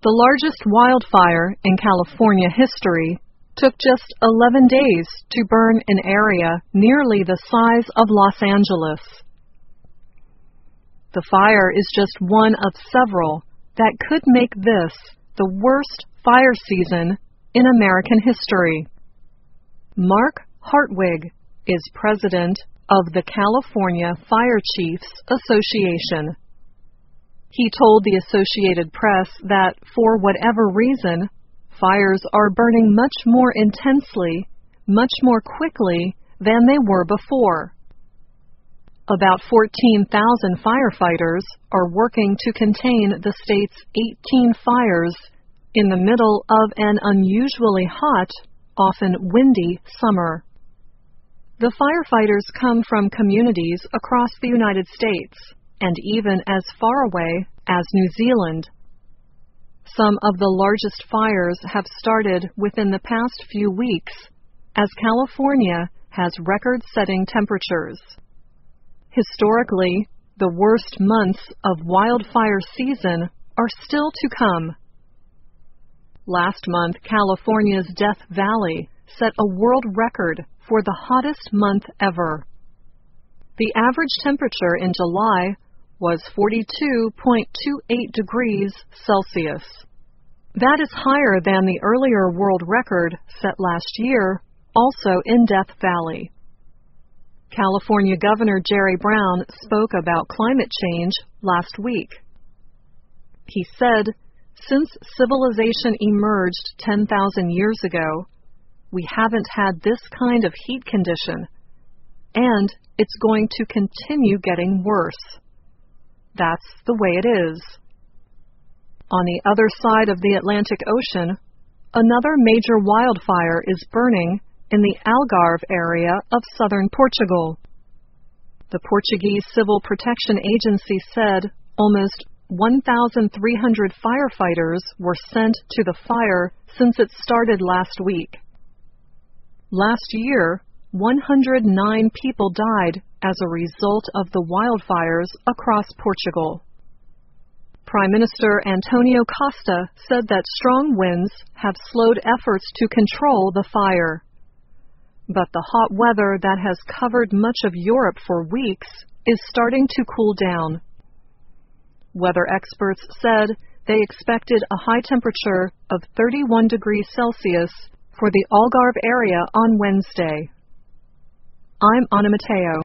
The largest wildfire in California history took just 11 days to burn an area nearly the size of Los Angeles. The fire is just one of several that could make this the worst fire season in American history. Mark Hartwig is president of the California Fire Chiefs Association. He told the Associated Press that, for whatever reason, fires are burning much more intensely, much more quickly than they were before. About 14,000 firefighters are working to contain the state's 18 fires in the middle of an unusually hot, often windy summer. The firefighters come from communities across the United States and even as far away as New Zealand. Some of the largest fires have started within the past few weeks, as California has record-setting temperatures. Historically, the worst months of wildfire season are still to come. Last month, California's Death Valley set a world record for the hottest month ever. The average temperature in July was 42.28 degrees Celsius. That is higher than the earlier world record set last year, also in Death Valley. California Governor Jerry Brown spoke about climate change last week. He said, "Since civilization emerged 10,000 years ago, we haven't had this kind of heat condition, and it's going to continue getting worse. That's the way it is." On the other side of the Atlantic Ocean, another major wildfire is burning in the Algarve area of southern Portugal. The Portuguese Civil Protection Agency said almost 1,300 firefighters were sent to the fire since it started last week. Last year, 109 people died as a result of the wildfires across Portugal. Prime Minister Antonio Costa said that strong winds have slowed efforts to control the fire. But the hot weather that has covered much of Europe for weeks is starting to cool down. Weather experts said they expected a high temperature of 31 degrees Celsius for the Algarve area on Wednesday. I'm Ana Mateo.